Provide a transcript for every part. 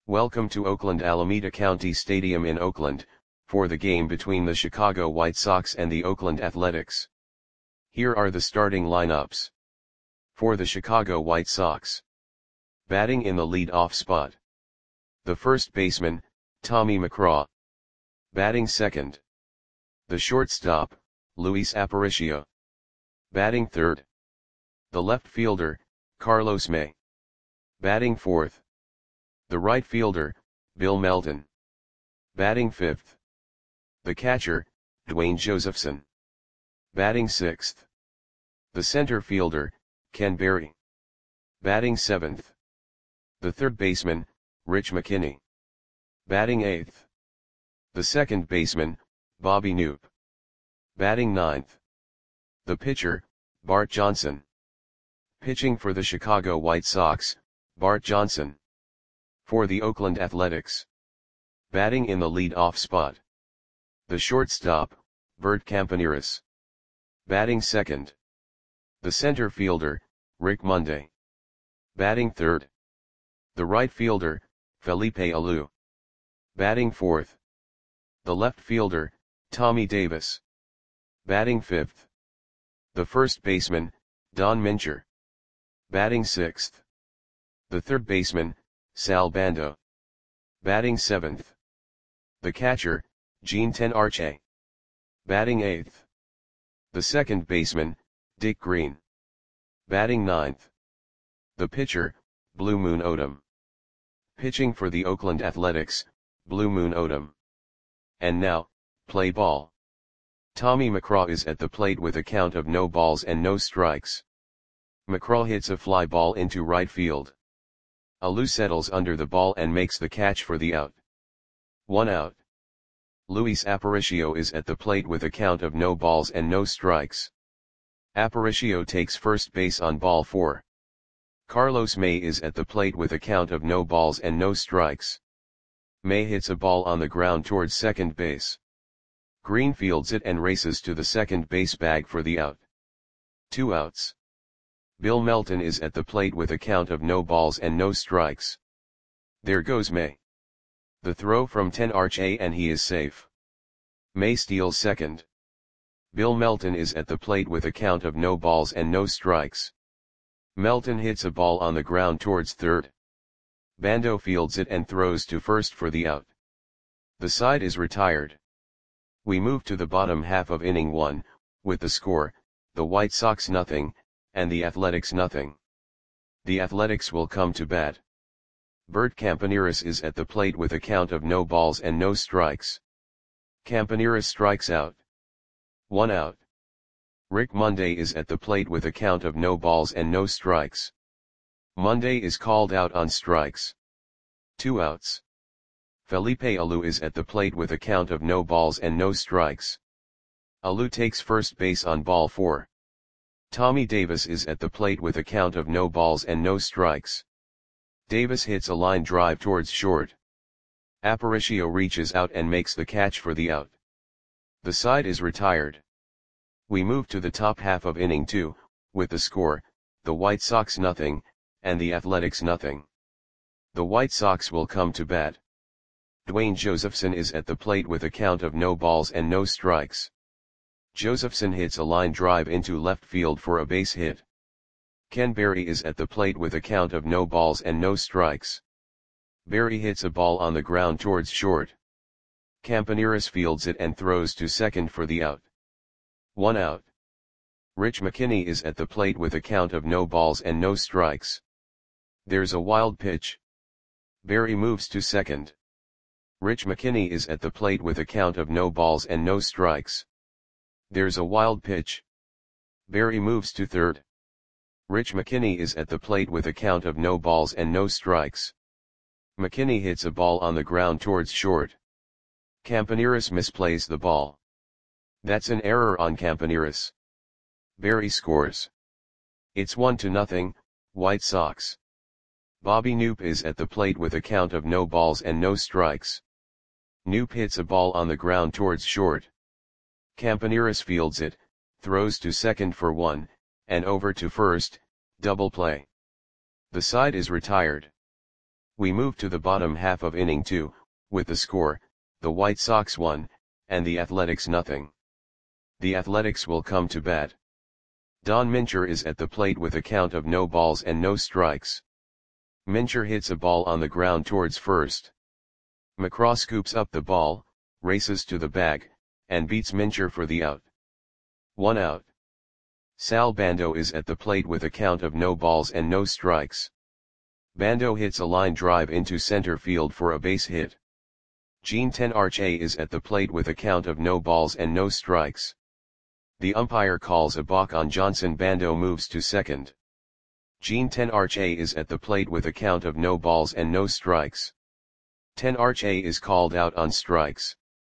Welcome to Oakland Alameda County Stadium in Oakland, for the game between the Chicago White Sox and the Oakland Athletics. Here are the starting lineups. For the Chicago White Sox. Batting in the lead-off spot. The first baseman, Tommy McGraw. Batting second. The shortstop, Luis Aparicio. Batting third. The left fielder, Carlos May. Batting fourth. The right fielder, Bill Melton. Batting fifth. The catcher, Dwayne Josephson. Batting sixth. The center fielder, Ken Berry. Batting seventh. The third baseman, Rich McKinney. Batting eighth. The second baseman, Bobby Knoop. Batting ninth. The pitcher, Bart Johnson. Pitching for the Chicago White Sox, Bart Johnson. For the Oakland Athletics. Batting in the lead-off spot. The shortstop, Bert Campaneris. Batting second. The center fielder, Rick Monday. Batting third. The right fielder, Felipe Alou. Batting fourth. The left fielder, Tommy Davis. Batting fifth. The first baseman, Don Mincher. Batting sixth. The third baseman, Sal Bando. Batting seventh. The catcher, Gene Tenarche. Batting eighth. The second baseman, Dick Green. Batting ninth. The pitcher, Blue Moon Odom. Pitching for the Oakland Athletics, Blue Moon Odom. And now, play ball. Tommy McGraw is at the plate with a count of no balls and no strikes. McGraw hits a fly ball into right field. Alou settles under the ball and makes the catch for the out. 1 out. Luis Aparicio is at the plate with a count of no balls and no strikes. Aparicio takes first base on ball 4. Carlos May is at the plate with a count of no balls and no strikes. May hits a ball on the ground towards second base. Green fields it and races to the second base bag for the out. 2 outs. Bill Melton is at the plate with a count of no balls and no strikes. There goes May. The throw from Tenarche and he is safe. May steals second. Bill Melton is at the plate with a count of no balls and no strikes. Melton hits a ball on the ground towards third. Bando fields it and throws to first for the out. The side is retired. We move to the bottom half of inning 1, with the score, the White Sox 0, and the Athletics 0. The Athletics will come to bat. Bert Campaneris is at the plate with a count of no balls and no strikes. Campaneris strikes out. 1 out. Rick Monday is at the plate with a count of no balls and no strikes. Monday is called out on strikes. 2 outs. Felipe Alou is at the plate with a count of no balls and no strikes. Alou takes first base on ball 4. Tommy Davis is at the plate with a count of no balls and no strikes. Davis hits a line drive towards short. Aparicio reaches out and makes the catch for the out. The side is retired. We move to the top half of inning 2, with the score, the White Sox 0, and the Athletics 0. The White Sox will come to bat. Dwayne Josephson is at the plate with a count of no balls and no strikes. Josephson hits a line drive into left field for a base hit. Ken Berry is at the plate with a count of no balls and no strikes. Berry hits a ball on the ground towards short. Campaneris fields it and throws to second for the out. 1 out. Rich McKinney is at the plate with a count of no balls and no strikes. There's a wild pitch. Berry moves to second. Rich McKinney is at the plate with a count of no balls and no strikes. There's a wild pitch. Berry moves to third. Rich McKinney is at the plate with a count of no balls and no strikes. McKinney hits a ball on the ground towards short. Campaneris misplays the ball. That's an error on Campaneris. Berry scores. It's 1-0, White Sox. Bobby Knoop is at the plate with a count of no balls and no strikes. Knoop hits a ball on the ground towards short. Campaneris fields it, throws to second for 1, and over to first, double play. The side is retired. We move to the bottom half of inning 2, with the score, the White Sox 1, and the Athletics nothing. The Athletics will come to bat. Don Mincher is at the plate with a count of no balls and no strikes. Mincher hits a ball on the ground towards first. McCraw scoops up the ball, races to the bag, and beats Mincher for the out. 1 out. Sal Bando is at the plate with a count of no balls and no strikes. Bando hits a line drive into center field for a base hit. Gene Tenarche is at the plate with a count of no balls and no strikes. The umpire calls a balk on Johnson. Bando moves to second. Gene Tenarche is at the plate with a count of no balls and no strikes. Tenarche is called out on strikes.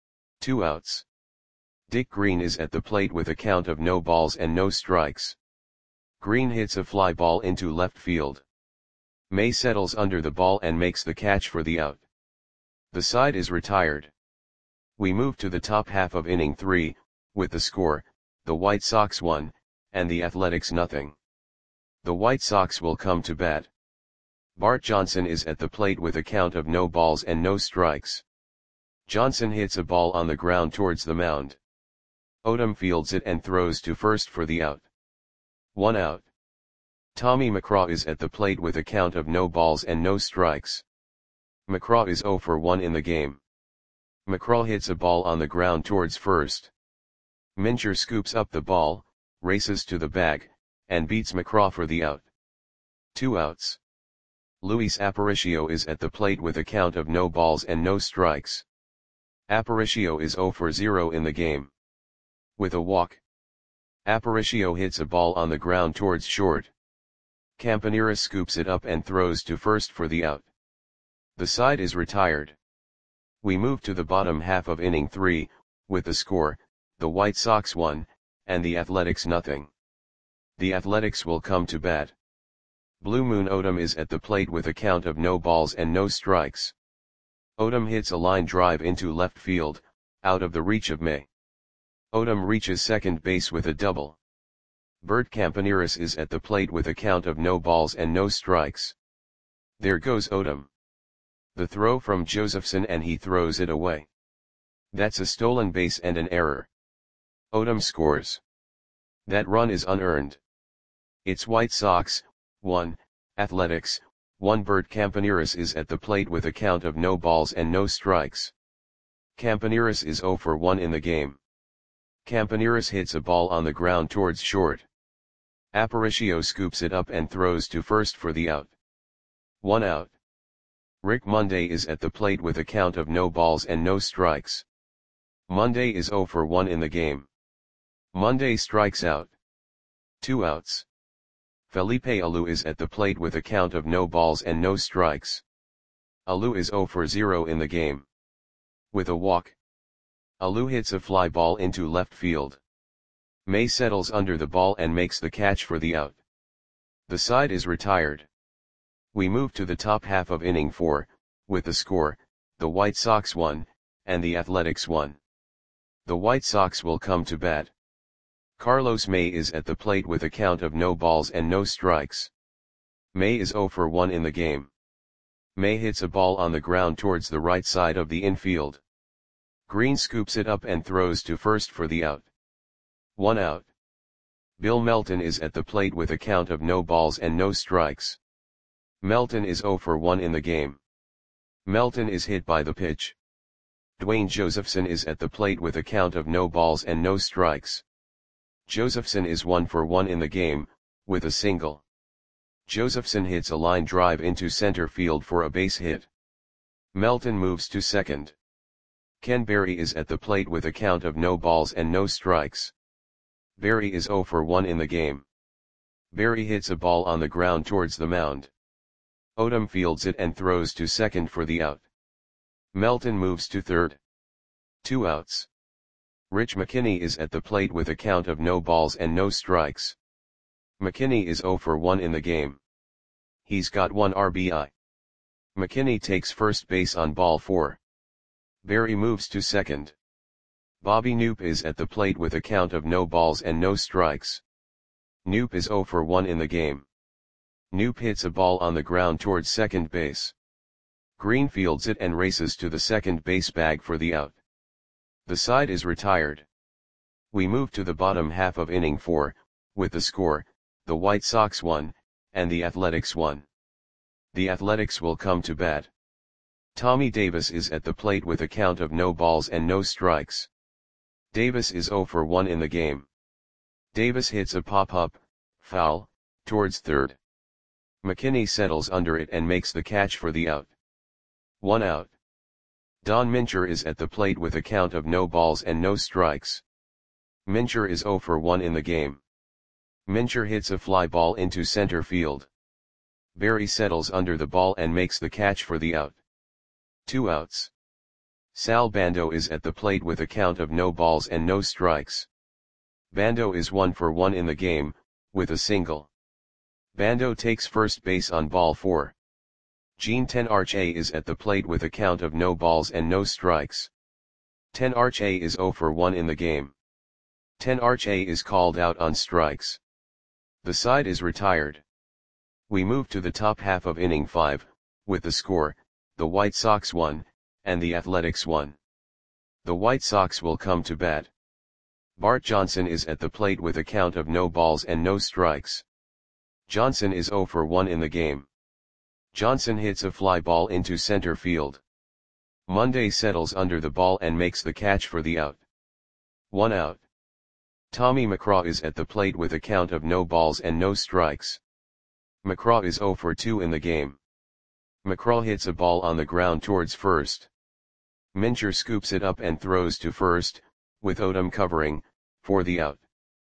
2 outs. Dick Green is at the plate with a count of no balls and no strikes. Green hits a fly ball into left field. May settles under the ball and makes the catch for the out. The side is retired. We move to the top half of inning 3, with the score, the White Sox 1, and the Athletics nothing. The White Sox will come to bat. Bart Johnson is at the plate with a count of no balls and no strikes. Johnson hits a ball on the ground towards the mound. Odom fields it and throws to first for the out. 1 out. Tommy McCraw is at the plate with a count of no balls and no strikes. McCraw is 0 for 1 in the game. McCraw hits a ball on the ground towards first. Mincher scoops up the ball, races to the bag, and beats McCraw for the out. 2 outs. Luis Aparicio is at the plate with a count of no balls and no strikes. Aparicio is 0 for 0 in the game. With a walk, Aparicio hits a ball on the ground towards short. Campaneris scoops it up and throws to first for the out. The side is retired. We move to the bottom half of inning 3, with the score, the White Sox 1, and the Athletics nothing. The Athletics will come to bat. Blue Moon Odom is at the plate with a count of no balls and no strikes. Odom hits a line drive into left field, out of the reach of May. Odom reaches second base with a double. Bert Campaneris is at the plate with a count of no balls and no strikes. There goes Odom. The throw from Josephson and he throws it away. That's a stolen base and an error. Odom scores. That run is unearned. It's White Sox 1, Athletics 1. Bert Campaneris is at the plate with a count of no balls and no strikes. Campaneris is 0 for 1 in the game. Campaneris hits a ball on the ground towards short. Aparicio scoops it up and throws to first for the out. 1 out. Rick Monday is at the plate with a count of no balls and no strikes. Monday is 0 for 1 in the game. Monday strikes out. 2 outs. Felipe Alou is at the plate with a count of no balls and no strikes. Alou is 0 for 0 in the game. With a walk, Alou hits a fly ball into left field. May settles under the ball and makes the catch for the out. The side is retired. We move to the top half of inning 4, with the score, the White Sox 1, and the Athletics 1. The White Sox will come to bat. Carlos May is at the plate with a count of no balls and no strikes. May is 0 for 1 in the game. May hits a ball on the ground towards the right side of the infield. Green scoops it up and throws to first for the out. 1 out. Bill Melton is at the plate with a count of no balls and no strikes. Melton is 0 for 1 in the game. Melton is hit by the pitch. Dwayne Josephson is at the plate with a count of no balls and no strikes. Josephson is 1 for 1 in the game, with a single. Josephson hits a line drive into center field for a base hit. Melton moves to second. Ken Berry is at the plate with a count of no balls and no strikes. Berry is 0 for 1 in the game. Berry hits a ball on the ground towards the mound. Odom fields it and throws to second for the out. Melton moves to third. 2 outs. Rich McKinney is at the plate with a count of no balls and no strikes. McKinney is 0 for 1 in the game. He's got 1 RBI. McKinney takes first base on ball 4. Berry moves to second. Bobby Knoop is at the plate with a count of no balls and no strikes. Knoop is 0 for 1 in the game. Knoop hits a ball on the ground towards second base. Green fields it and races to the second base bag for the out. The side is retired. We move to the bottom half of inning 4, with the score, the White Sox 1, and the Athletics 1. The Athletics will come to bat. Tommy Davis is at the plate with a count of no balls and no strikes. Davis is 0 for 1 in the game. Davis hits a pop-up, foul, towards third. McKinney settles under it and makes the catch for the out. 1 out. Don Mincher is at the plate with a count of no balls and no strikes. Mincher is 0 for 1 in the game. Mincher hits a fly ball into center field. Berry settles under the ball and makes the catch for the out. 2 outs. Sal Bando is at the plate with a count of no balls and no strikes. Bando is 1 for 1 in the game, with a single. Bando takes first base on ball 4. Gene Tenarche is at the plate with a count of no balls and no strikes. Tenarche is 0 for 1 in the game. Tenarche is called out on strikes. The side is retired. We move to the top half of inning 5, with the score, the White Sox 1, and the Athletics 1. The White Sox will come to bat. Bart Johnson is at the plate with a count of no balls and no strikes. Johnson is 0 for 1 in the game. Johnson hits a fly ball into center field. Monday settles under the ball and makes the catch for the out. 1 out. Tommy McCraw is at the plate with a count of no balls and no strikes. McCraw is 0 for 2 in the game. McCraw hits a ball on the ground towards first. Mincher scoops it up and throws to first, with Odom covering, for the out.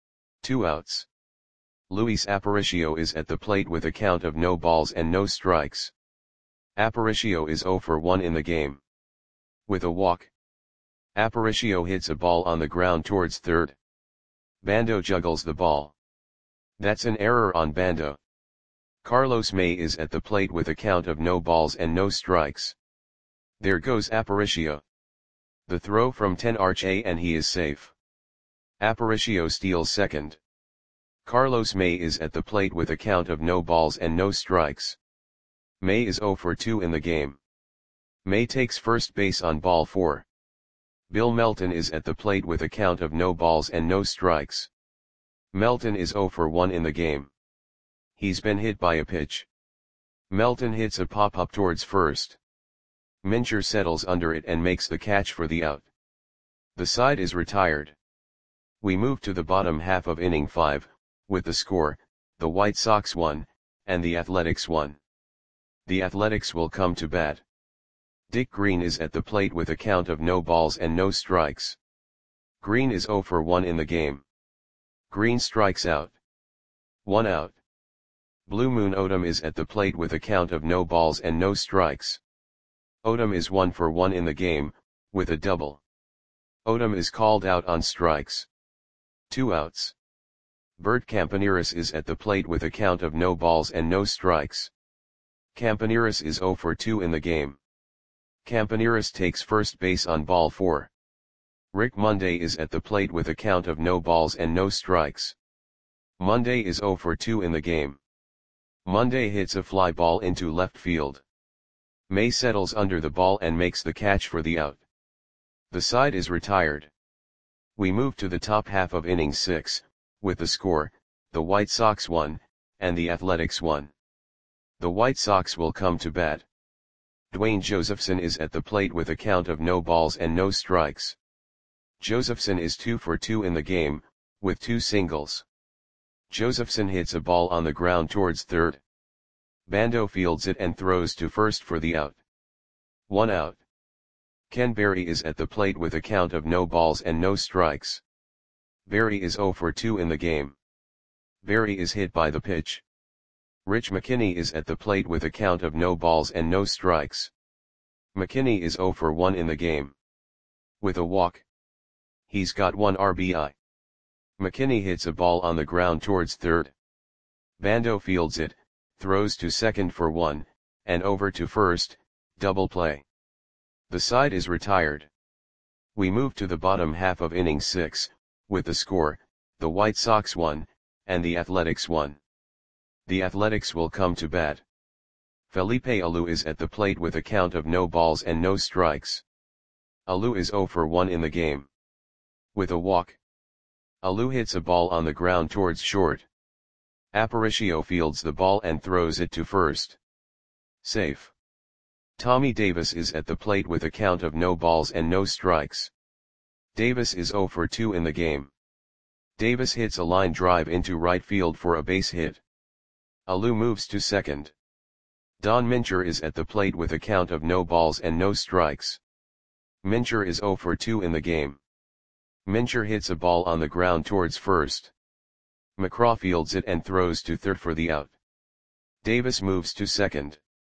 2 outs. Luis Aparicio is at the plate with a count of no balls and no strikes. Aparicio is 0 for 1 in the game. With a walk. Aparicio hits a ball on the ground towards third. Bando juggles the ball. That's an error on Bando. Carlos May is at the plate with a count of no balls and no strikes. There goes Aparicio. The throw from Tenarche and he is safe. Aparicio steals second. Carlos May is at the plate with a count of no balls and no strikes. May is 0 for 2 in the game. May takes first base on ball 4. Bill Melton is at the plate with a count of no balls and no strikes. Melton is 0 for 1 in the game. He's been hit by a pitch. Melton hits a pop-up towards first. Mincher settles under it and makes the catch for the out. The side is retired. We move to the bottom half of inning 5, with the score, the White Sox 1, and the Athletics 1. The Athletics will come to bat. Dick Green is at the plate with a count of no balls and no strikes. Green is 0 for 1 in the game. Green strikes out. 1 out. Blue Moon Odom is at the plate with a count of no balls and no strikes. Odom is 1 for 1 in the game, with a double. Odom is called out on strikes. 2 outs. Bert Campaneris is at the plate with a count of no balls and no strikes. Campaneris is 0 for 2 in the game. Campaneris takes first base on ball 4. Rick Monday is at the plate with a count of no balls and no strikes. Monday is 0 for 2 in the game. Monday hits a fly ball into left field. May settles under the ball and makes the catch for the out. The side is retired. We move to the top half of inning 6, with the score, the White Sox 1, and the Athletics 1. The White Sox will come to bat. Dwayne Josephson is at the plate with a count of no balls and no strikes. Josephson is 2 for 2 in the game, with 2 singles. Josephson hits a ball on the ground towards third. Bando fields it and throws to first for the out. 1 out. Ken Berry is at the plate with a count of no balls and no strikes. Berry is 0 for 2 in the game. Berry is hit by the pitch. Rich McKinney is at the plate with a count of no balls and no strikes. McKinney is 0 for 1 in the game. With a walk. He's got 1 RBI. McKinney hits a ball on the ground towards third. Bando fields it, throws to second for 1, and over to first, double play. The side is retired. We move to the bottom half of inning 6, with the score, the White Sox 1, and the Athletics 1. The Athletics will come to bat. Felipe Alou is at the plate with a count of no balls and no strikes. Alou is 0 for 1 in the game. With a walk, Alou hits a ball on the ground towards short. Aparicio fields the ball and throws it to first. Safe. Tommy Davis is at the plate with a count of no balls and no strikes. Davis is 0 for 2 in the game. Davis hits a line drive into right field for a base hit. Alou moves to second. Don Mincher is at the plate with a count of no balls and no strikes. Mincher is 0 for 2 in the game. Mincher hits a ball on the ground towards first. McCraw fields it and throws to third for the out. Davis moves to second.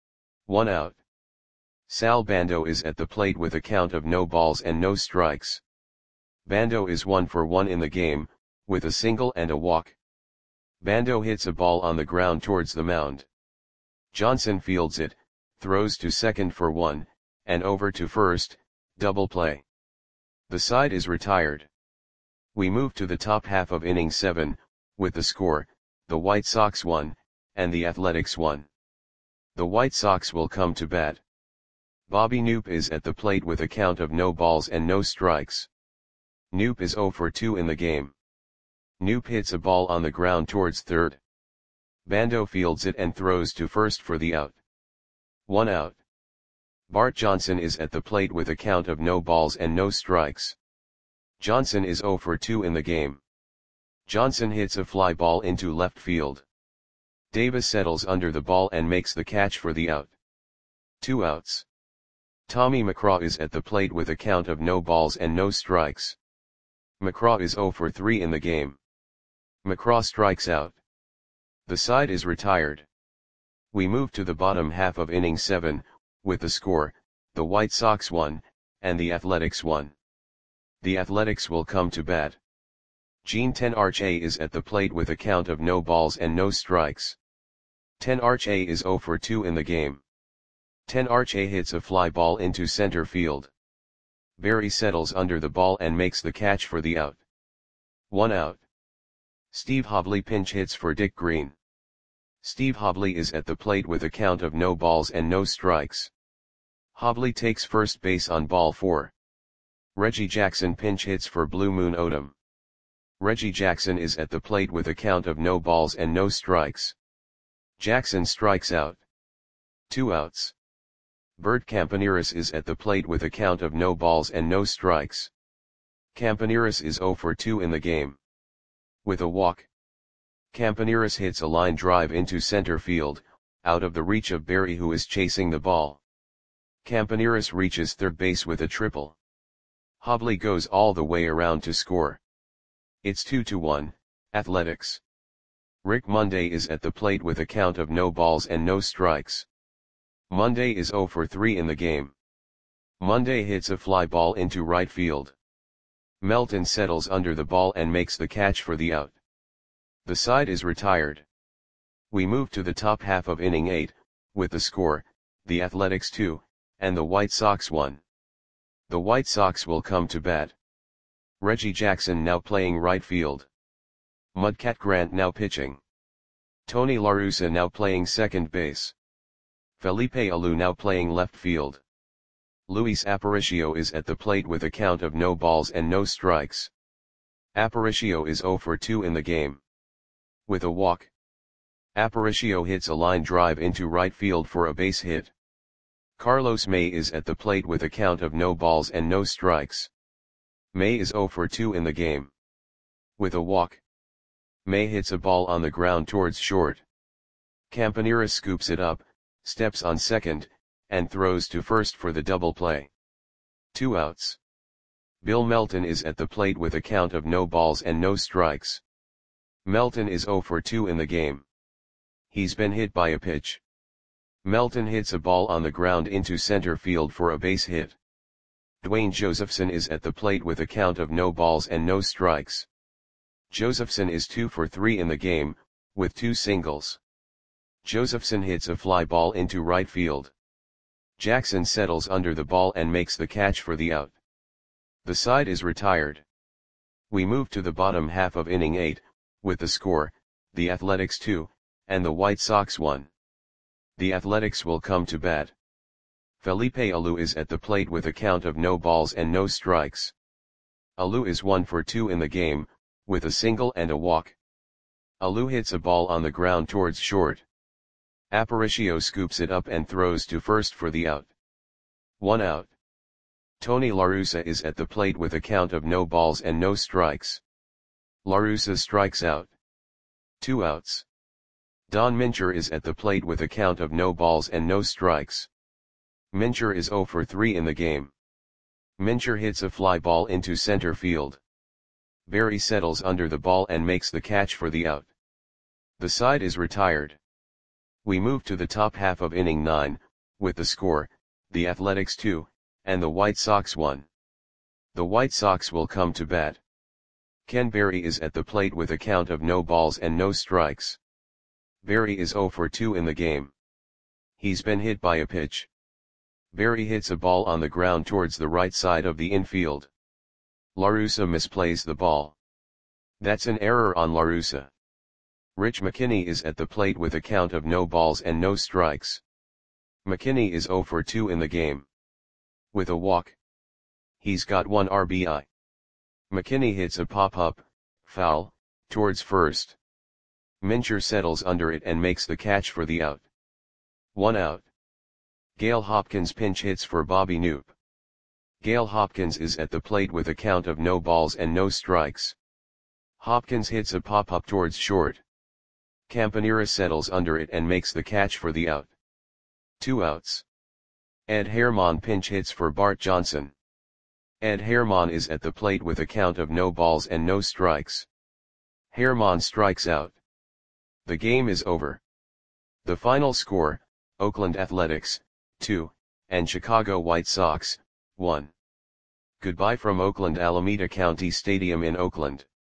1 out. Sal Bando is at the plate with a count of no balls and no strikes. Bando is 1 for 1 in the game, with a single and a walk. Bando hits a ball on the ground towards the mound. Johnson fields it, throws to second for 1, and over to first, double play. The side is retired. We move to the top half of inning 7, with the score, the White Sox 1, and the Athletics 1. The White Sox will come to bat. Bobby Knoop is at the plate with a count of no balls and no strikes. Knoop is 0 for 2 in the game. Knoop hits a ball on the ground towards third. Bando fields it and throws to first for the out. 1 out. Bart Johnson is at the plate with a count of no balls and no strikes. Johnson is 0 for 2 in the game. Johnson hits a fly ball into left field. Davis settles under the ball and makes the catch for the out. 2 outs. Tommy McCraw is at the plate with a count of no balls and no strikes. McCraw is 0 for 3 in the game. McCraw strikes out. The side is retired. We move to the bottom half of inning 7, with the score, the White Sox 1, and the Athletics 1. The Athletics will come to bat. Gene Tenarche is at the plate with a count of no balls and no strikes. Tenarche is 0 for 2 in the game. Tenarche hits a fly ball into center field. Barry settles under the ball and makes the catch for the out. 1 out. Steve Hobley pinch hits for Dick Green. Steve Hobley is at the plate with a count of no balls and no strikes. Hobley takes first base on ball 4. Reggie Jackson pinch hits for Blue Moon Odom. Reggie Jackson is at the plate with a count of no balls and no strikes. Jackson strikes out. 2 outs. Bert Campaneris is at the plate with a count of no balls and no strikes. Campaneris is 0 for 2 in the game. With a walk, Campaneris hits a line drive into center field, out of the reach of Barry who is chasing the ball. Campaneris reaches third base with a triple. Hobley goes all the way around to score. It's 2-1, Athletics. Rick Monday is at the plate with a count of no balls and no strikes. Monday is 0 for 3 in the game. Monday hits a fly ball into right field. Melton settles under the ball and makes the catch for the out. The side is retired. We move to the top half of inning 8, with the score, the Athletics 2, and the White Sox 1. The White Sox will come to bat. Reggie Jackson now playing right field. Mudcat Grant now pitching. Tony La Russa now playing second base. Felipe Alou now playing left field. Luis Aparicio is at the plate with a count of no balls and no strikes. Aparicio is 0 for 2 in the game. With a walk, Aparicio hits a line drive into right field for a base hit. Carlos May is at the plate with a count of no balls and no strikes. May is 0 for 2 in the game. With a walk, May hits a ball on the ground towards short. Campaneris scoops it up, steps on second, and throws to first for the double play. 2 outs. Bill Melton is at the plate with a count of no balls and no strikes. Melton is 0 for 2 in the game. He's been hit by a pitch. Melton hits a ball on the ground into center field for a base hit. Dwayne Josephson is at the plate with a count of no balls and no strikes. Josephson is 2 for 3 in the game, with 2 singles. Josephson hits a fly ball into right field. Jackson settles under the ball and makes the catch for the out. The side is retired. We move to the bottom half of inning 8, with the score, the Athletics 2, and the White Sox 1. The Athletics will come to bat. Felipe Alou is at the plate with a count of no balls and no strikes. Alou is 1 for 2 in the game, with a single and a walk. Alou hits a ball on the ground towards short. Aparicio scoops it up and throws to first for the out. 1 out. Tony La Russa is at the plate with a count of no balls and no strikes. La Russa strikes out. 2 outs. Don Mincher is at the plate with a count of no balls and no strikes. Mincher is 0 for 3 in the game. Mincher hits a fly ball into center field. Berry settles under the ball and makes the catch for the out. The side is retired. We move to the top half of inning 9, with the score, the Athletics 2, and the White Sox 1. The White Sox will come to bat. Ken Berry is at the plate with a count of no balls and no strikes. Berry is 0 for 2 in the game. He's been hit by a pitch. Berry hits a ball on the ground towards the right side of the infield. La Russa misplays the ball. That's an error on La Russa. Rich McKinney is at the plate with a count of no balls and no strikes. McKinney is 0 for 2 in the game. With a walk. He's got 1 RBI. McKinney hits a pop-up, foul, towards first. Mincher settles under it and makes the catch for the out. 1 out. Gale Hopkins pinch hits for Bobby Knoop. Gale Hopkins is at the plate with a count of no balls and no strikes. Hopkins hits a pop-up towards short. Campanera settles under it and makes the catch for the out. 2 outs. Ed Herman pinch hits for Bart Johnson. Ed Herman is at the plate with a count of no balls and no strikes. Herman strikes out. The game is over. The final score, Oakland Athletics, 2, and Chicago White Sox, 1. Goodbye from Oakland Alameda County Stadium in Oakland.